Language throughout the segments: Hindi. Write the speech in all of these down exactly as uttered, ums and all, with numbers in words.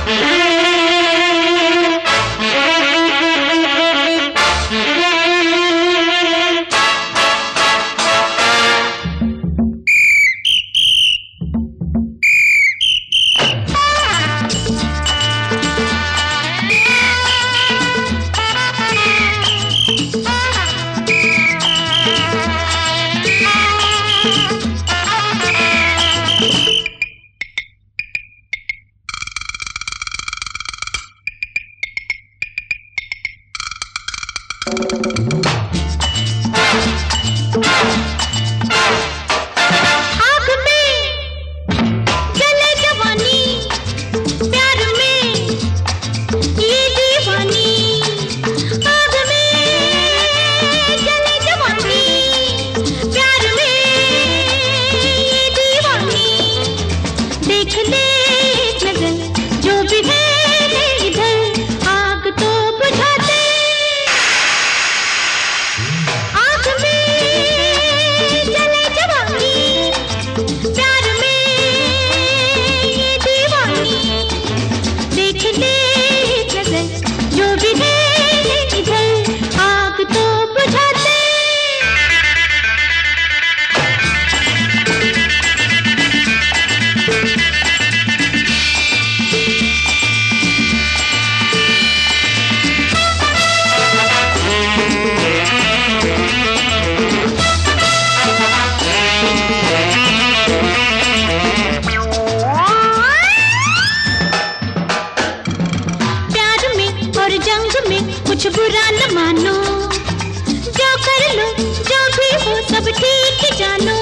कुछ बुरा न मानो, जो कर लो जो भी हो सब ठीक जानो।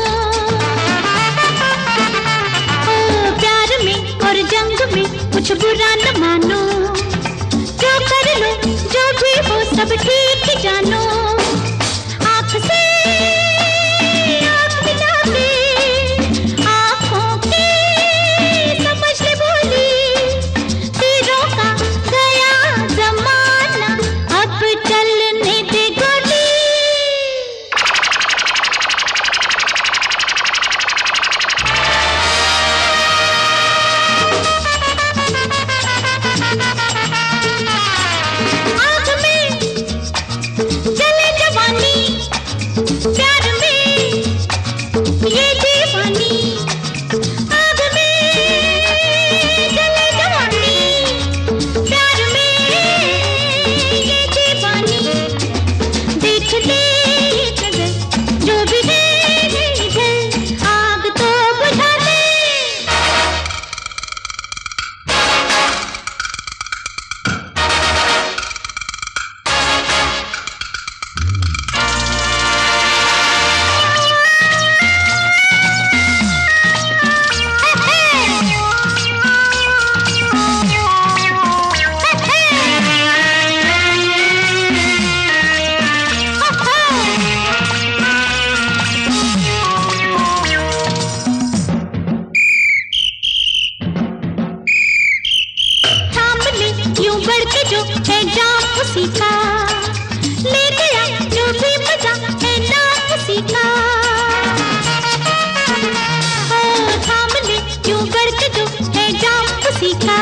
ओ प्यार में और जंग में कुछ बुरा न मानो, जो कर लो जो भी हो सब ठीक जानो। आँख से आँख मिला के आँखों की समझ ले बोली, तीरों का गया जमाना अब चलने दे गोली। आँख में चले जवानी, प्यार में ये दीवानी। आँख में चले जवानी, प्यार में ये दीवानी। देख ले नजर जो भी है इधर, आग तो बुझा दे। थाम ले यूं बढ़ के जो है जाम उसी का, ले गया जो भी मजा है नाम उसी का। ओ थाम ले यूं बढ़ के जो है जाम उसी का,